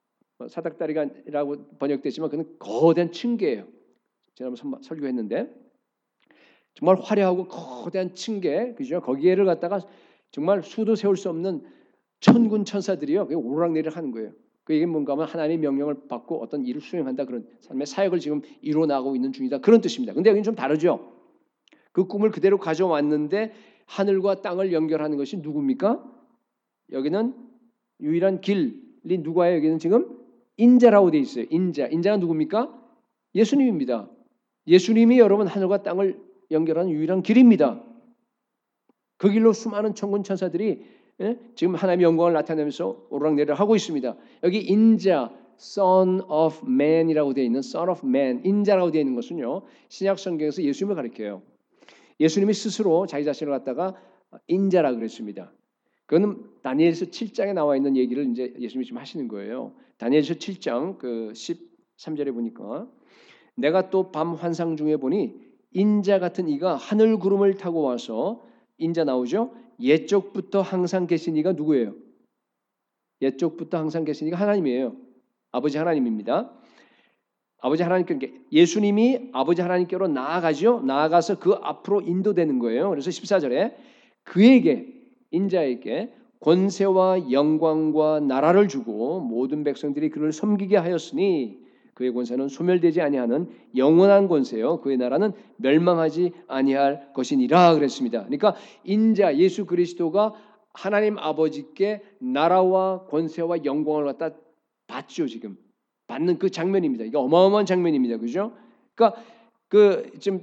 사닥다리가라고 번역되지만 그는 거대한 층계예요. 제가 한번 설교했는데 정말 화려하고 거대한 층계, 그죠? 거기에를 갖다가 정말 수도 세울 수 없는 천군 천사들이요, 그게 오르락내리락 하는 거예요. 그 이게 뭔가 하면 하나님의 명령을 받고 어떤 일을 수행한다 그런 삶의 사역을 지금 이뤄나가고 있는 중이다 그런 뜻입니다. 근데 여기는 좀 다르죠. 그 꿈을 그대로 가져왔는데 하늘과 땅을 연결하는 것이 누굽니까? 여기는 유일한 길이 누구예요? 여기는 지금 인자라고 돼 있어요. 인자가 누굽니까? 예수님입니다. 예수님이 여러분 하늘과 땅을 연결하는 유일한 길입니다. 그 길로 수많은 천군 천사들이 지금 하나님의 영광을 나타내면서 오르락내리락 하고 있습니다. 여기 인자, Son of Man이라고 되어 있는 Son of Man, 인자라고 되어 있는 것은요. 신약 성경에서 예수님을 가리켜요. 예수님이 스스로 자기 자신을 갖다가 인자라 그랬습니다. 그거는 다니엘서 7장에 나와 있는 얘기를 이제 예수님이 지금 하시는 거예요. 다니엘서 7장 그 13절에 보니까 내가 또 밤 환상 중에 보니 인자 같은 이가 하늘 구름을 타고 와서 인자 나오죠. 옛적부터 항상 계신 이가 누구예요? 옛적부터 항상 계신 이가 하나님이에요. 아버지 하나님입니다. 아버지 하나님께 예수님이 아버지 하나님께로 나아가죠. 나아가서 그 앞으로 인도되는 거예요. 그래서 14절에 그에게 인자에게 권세와 영광과 나라를 주고 모든 백성들이 그를 섬기게 하였으니 그의 권세는 소멸되지 아니하는 영원한 권세요. 그의 나라는 멸망하지 아니할 것이니라 그랬습니다. 그러니까 인자 예수 그리스도가 하나님 아버지께 나라와 권세와 영광을 갖다 받죠. 지금 받는 그 장면입니다. 이게 어마어마한 장면입니다. 그죠? 그러니까 지금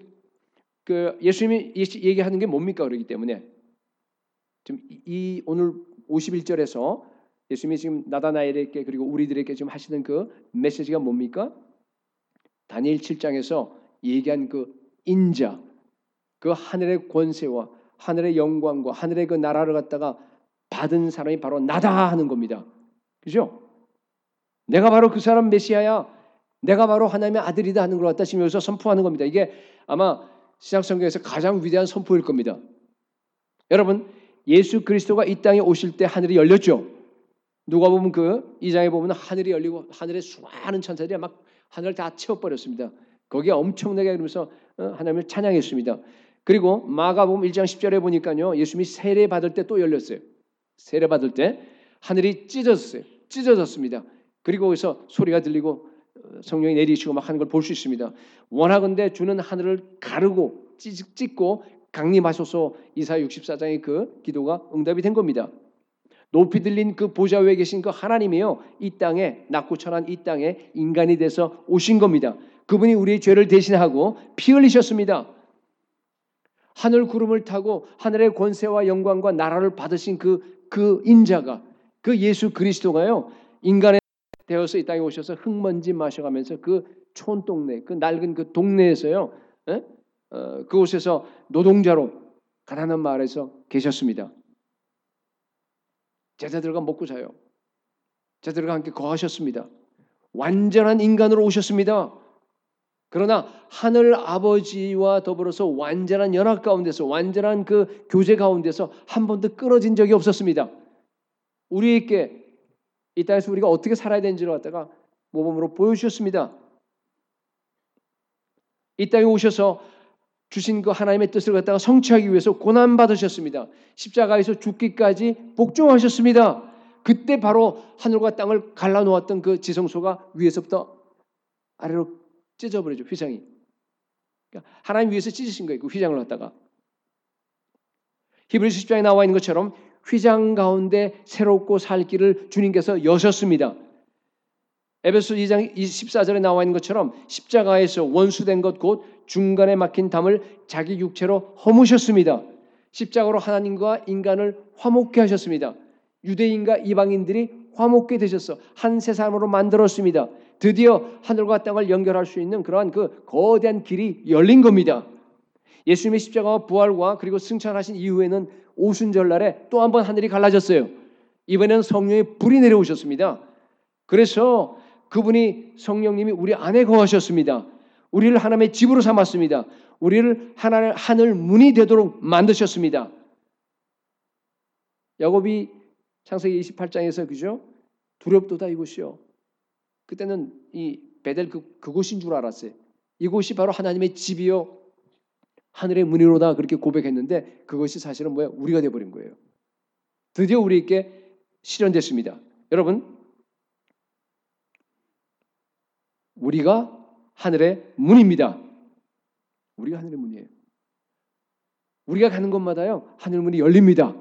예수님이 얘기하는 게 뭡니까? 그러기 때문에 지금 이 오늘 51절에서 예수님이 지금 나다나엘에게 그리고 우리들에게 지금 하시는 그 메시지가 뭡니까? 다니엘 7장에서 얘기한 그 인자, 그 하늘의 권세와 하늘의 영광과 하늘의 그 나라를 갖다가 받은 사람이 바로 나다 하는 겁니다. 그죠? 내가 바로 그 사람 메시아야. 내가 바로 하나님의 아들이다 하는 걸 갖다 지금 여기서 선포하는 겁니다. 이게 아마 신약성경에서 가장 위대한 선포일 겁니다. 여러분, 예수 그리스도가 이 땅에 오실 때 하늘이 열렸죠. 누가 보면 그 2장에 보면 하늘이 열리고 하늘에 수많은 천사들이 막 하늘을 다 채워버렸습니다. 거기에 엄청나게 그러면서 하나님을 찬양했습니다. 그리고 마가복음 1장 10절에 보니까요. 예수님이 세례 받을 때 또 열렸어요. 세례 받을 때 하늘이 찢어졌습니다. 그리고 거기서 소리가 들리고 성령이 내리시고 막 하는 걸 볼 수 있습니다. 원하건대 주는 하늘을 가르고 찢고 강림하소서 이사야 64장의 그 기도가 응답이 된 겁니다. 높이 들린 그 보좌 위에 계신 그 하나님이요 이 땅에 낮고 천한 이 땅에 인간이 돼서 오신 겁니다. 그분이 우리의 죄를 대신하고 피 흘리셨습니다. 하늘 구름을 타고 하늘의 권세와 영광과 나라를 받으신 그 인자가 그 예수 그리스도가요 인간의 되어서 이 땅에 오셔서 흙먼지 마셔가면서 그 촌동네 그 낡은 그 동네에서요 그곳에서 노동자로 가난한 마을에서 계셨습니다. 제자들과 먹고 자요. 제자들과 함께 거하셨습니다. 완전한 인간으로 오셨습니다. 그러나 하늘 아버지와 더불어서 완전한 연합 가운데서 완전한 그 교제 가운데서 한 번도 끊어진 적이 없었습니다. 우리에게 이 땅에서 우리가 어떻게 살아야 되는지를 갖다가 모범으로 보여주셨습니다. 이 땅에 오셔서 주신 그 하나님의 뜻을 갖다가 성취하기 위해서 고난 받으셨습니다. 십자가에서 죽기까지 복종하셨습니다. 그때 바로 하늘과 땅을 갈라놓았던 그 지성소가 위에서부터 아래로 찢어버리죠. 휘장이. 그러니까 하나님 위에서 찢으신 거예요. 그 휘장을 갖다가. 히브리서 10장에 나와 있는 것처럼 휘장 가운데 새롭고 살 길을 주님께서 여셨습니다. 에베소 2장 14절에 나와 있는 것처럼 십자가에서 원수된 것 곧 중간에 막힌 담을 자기 육체로 허무셨습니다. 십자가로 하나님과 인간을 화목케 하셨습니다. 유대인과 이방인들이 화목케 되셔서 한 세 사람으로 만들었습니다. 드디어 하늘과 땅을 연결할 수 있는 그러한 그 거대한 길이 열린 겁니다. 예수님의 십자가와 부활과 그리고 승천하신 이후에는 오순절날에 또 한 번 하늘이 갈라졌어요. 이번에는 성령의 불이 내려오셨습니다. 그래서 그분이 성령님이 우리 안에 거하셨습니다. 우리를 하나님의 집으로 삼았습니다. 우리를 하늘 문이 되도록 만드셨습니다. 야곱이 창세기 28장에서 그죠? 두렵도다 이곳이요. 그때는 이 베델 그곳인 줄 알았어요. 이곳이 바로 하나님의 집이요. 하늘의 문이로다 그렇게 고백했는데 그것이 사실은 뭐야? 우리가 되어버린 거예요. 드디어 우리에게 실현됐습니다. 여러분 우리가 하늘의 문입니다. 우리가 하늘의 문이에요. 우리가 가는 곳마다요 하늘 문이 열립니다.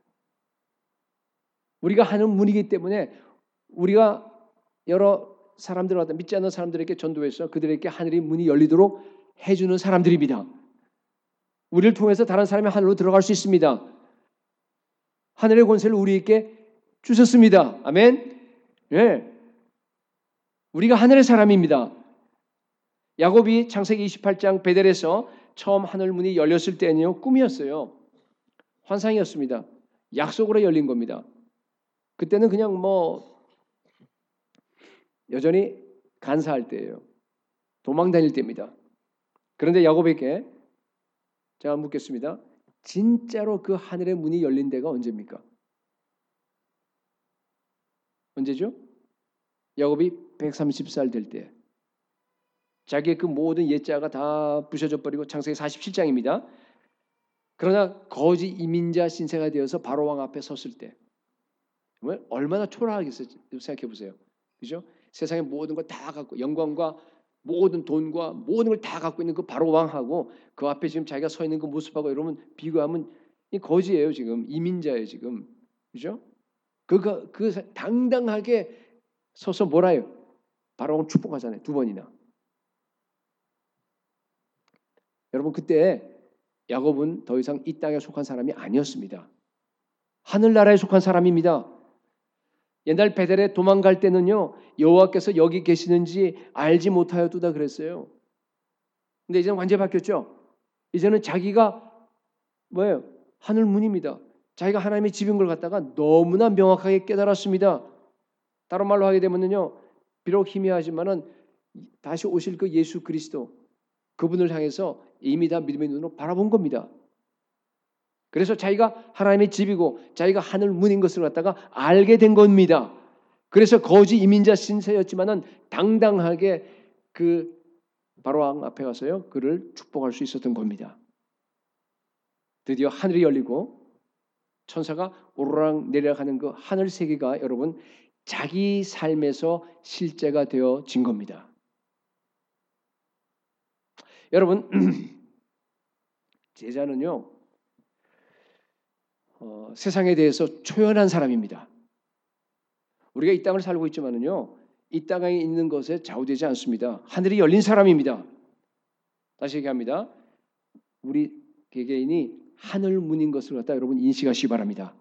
우리가 하늘 문이기 때문에 우리가 여러 사람들과 믿지 않는 사람들에게 전도해서 그들에게 하늘의 문이 열리도록 해주는 사람들입니다. 우리를 통해서 다른 사람이 하늘로 들어갈 수 있습니다. 하늘의 권세를 우리에게 주셨습니다. 아멘. 예. 우리가 하늘의 사람입니다. 야곱이 창세기 28장 베델에서 처음 하늘 문이 열렸을 때는요 꿈이었어요. 환상이었습니다. 약속으로 열린 겁니다. 그때는 그냥 여전히 간사할 때예요. 도망 다닐 때입니다. 그런데 야곱에게 제가 묻겠습니다. 진짜로 그 하늘의 문이 열린 데가 언제입니까? 언제죠? 야곱이 130살 될 때. 자기의 그 모든 옛자가 다 부셔져 버리고 창세기 47장입니다. 그러나 거짓 이민자 신세가 되어서 바로 왕 앞에 섰을 때 얼마나 초라하겠어요. 생각해 보세요. 그죠? 세상의 모든 걸 다 갖고 영광과 모든 돈과 모든 걸 다 갖고 있는 그 바로 왕하고 그 앞에 지금 자기가 서 있는 그 모습하고 여러분 비교하면 이 거지예요. 지금 이민자예요. 지금 그죠? 그 당당하게 서서 뭐라 해요? 바로 왕 축복하잖아요. 두 번이나. 여러분 그때 야곱은 더 이상 이 땅에 속한 사람이 아니었습니다. 하늘나라에 속한 사람입니다. 옛날 베델에 도망갈 때는요 여호와께서 여기 계시는지 알지 못하였도다 그랬어요. 근데 이제는 완전히 바뀌었죠. 이제는 자기가 뭐예요? 하늘 문입니다. 자기가 하나님의 집인 걸 갖다가 너무나 명확하게 깨달았습니다. 다른 말로 하게 되면요 비록 희미하지만은 다시 오실 그 예수 그리스도 그분을 향해서 이미 다 믿음의 눈으로 바라본 겁니다. 그래서 자기가 하나님의 집이고 자기가 하늘 문인 것을 갖다가 알게 된 겁니다. 그래서 거짓 이민자 신세였지만은 당당하게 그 바로 왕 앞에 가서요 그를 축복할 수 있었던 겁니다. 드디어 하늘이 열리고 천사가 오르락 내려가는 그 하늘 세계가 여러분 자기 삶에서 실제가 되어진 겁니다. 여러분 제자는요 세상에 대해서 초연한 사람입니다. 우리가 이 땅을 살고 있지만은요 이 땅에 있는 것에 좌우되지 않습니다. 하늘이 열린 사람입니다. 다시 얘기합니다. 우리 개개인이 하늘 문인 것을 갖다 여러분 인식하시기 바랍니다.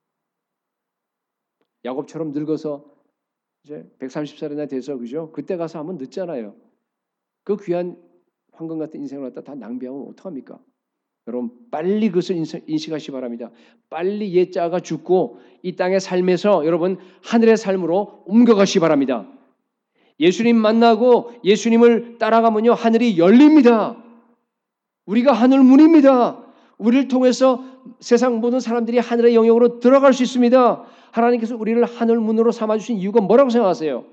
야곱처럼 늙어서 이제 130살이나 돼서 그죠? 그때 가서 하면 늦잖아요. 그 귀한 황금 같은 인생을 갖다 다 낭비하면 어떡합니까? 여러분 빨리 그것을 인식하시기 바랍니다. 빨리 옛자가 죽고 이 땅의 삶에서 여러분 하늘의 삶으로 옮겨가시기 바랍니다. 예수님 만나고 예수님을 따라가면요 하늘이 열립니다. 우리가 하늘 문입니다. 우리를 통해서 세상 모든 사람들이 하늘의 영역으로 들어갈 수 있습니다. 하나님께서 우리를 하늘 문으로 삼아주신 이유가 뭐라고 생각하세요?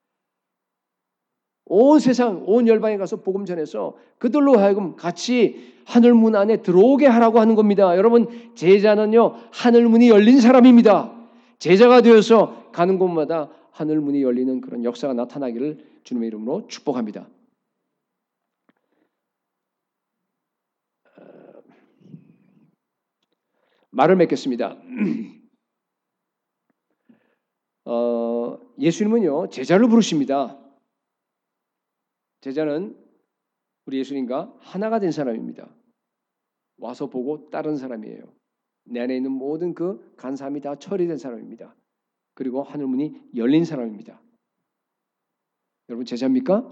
온 세상 온 열방에 가서 복음 전해서 그들로 하여금 같이 하늘 문 안에 들어오게 하라고 하는 겁니다. 여러분 제자는요 하늘 문이 열린 사람입니다. 제자가 되어서 가는 곳마다 하늘 문이 열리는 그런 역사가 나타나기를 주님의 이름으로 축복합니다. 말을 맺겠습니다. 예수님은요 제자를 부르십니다. 제자는 우리 예수님과 하나가 된 사람입니다. 와서 보고 따른 사람이에요. 내 안에 있는 모든 그 간사함이 다 처리된 사람입니다. 그리고 하늘문이 열린 사람입니다. 여러분 제자입니까?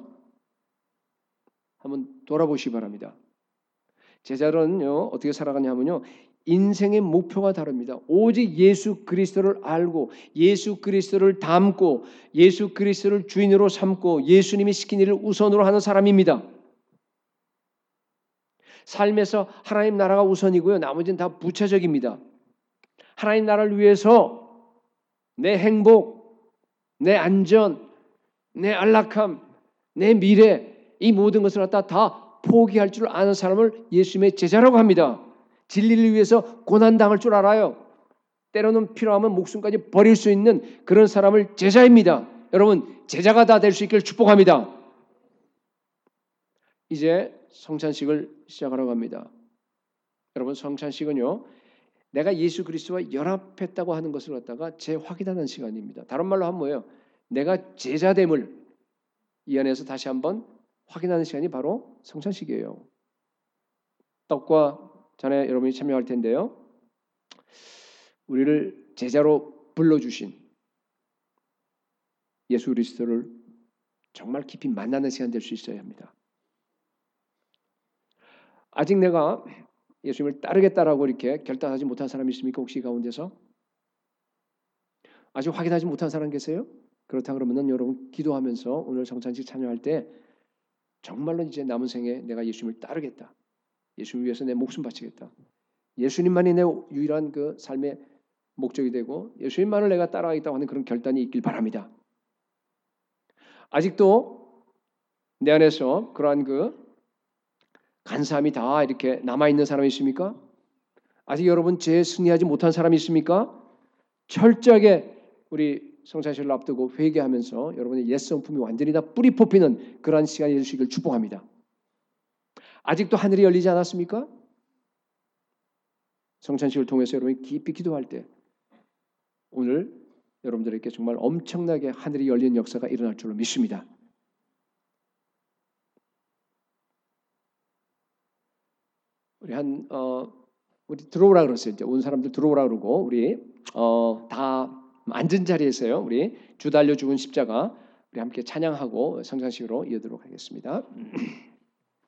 한번 돌아보시기 바랍니다. 제자는요 어떻게 살아가냐 하면요 인생의 목표가 다릅니다. 오직 예수 그리스도를 알고 예수 그리스도를 닮고 예수 그리스도를 주인으로 삼고 예수님이 시킨 일을 우선으로 하는 사람입니다. 삶에서 하나님 나라가 우선이고요. 나머지는 다 부차적입니다. 하나님 나라를 위해서 내 행복, 내 안전, 내 안락함, 내 미래 이 모든 것을 갖다 다 포기할 줄 아는 사람을 예수님의 제자라고 합니다. 진리를 위해서 고난당할 줄 알아요. 때로는 필요하면 목숨까지 버릴 수 있는 그런 사람을 제자입니다. 여러분 제자가 다 될 수 있기를 축복합니다. 이제 성찬식을 시작하라고 합니다. 여러분 성찬식은요 내가 예수 그리스도와 연합했다고 하는 것을 갖다가 재확인하는 시간입니다. 다른 말로 하면 뭐예요? 내가 제자됨을 이 안에서 다시 한번 확인하는 시간이 바로 성찬식이에요. 떡과 전에 여러분이 참여할 텐데요. 우리를 제자로 불러주신 예수 그리스도를 정말 깊이 만나는 시간 될 수 있어야 합니다. 아직 내가 예수님을 따르겠다라고 이렇게 결단하지 못한 사람이 있습니까? 혹시 가운데서? 아직 확인하지 못한 사람 계세요? 그렇다 그러면은 여러분 기도하면서 오늘 성찬식 참여할 때 정말로 이제 남은 생에 내가 예수님을 따르겠다. 예수님 위해서 내 목숨 바치겠다. 예수님만이 내 유일한 그 삶의 목적이 되고 예수님만을 내가 따라가겠다고 하는 그런 결단이 있길 바랍니다. 아직도 내 안에서 그러한 간사함이 다 이렇게 남아 있는 사람이 있습니까? 아직 여러분 죄에 승리하지 못한 사람이 있습니까? 철저하게 우리 성찬식을 앞두고 회개하면서 여러분의 옛 성품이 완전히 다 뿌리 뽑히는 그러한 시간이 될 수 있기를 축복합니다. 아직도 하늘이 열리지 않았습니까? 성찬식을 통해서 여러분이 깊이 기도할 때 오늘 여러분들에게 정말 엄청나게 하늘이 열린 역사가 일어날 줄로 믿습니다. 우리 우리 들어오라 그랬어요. 이제 온 사람들 들어오라 그러고 우리 다 앉은 자리에서요. 우리 주 달려 죽은 십자가 우리 함께 찬양하고 성찬식으로 이어도록 하겠습니다.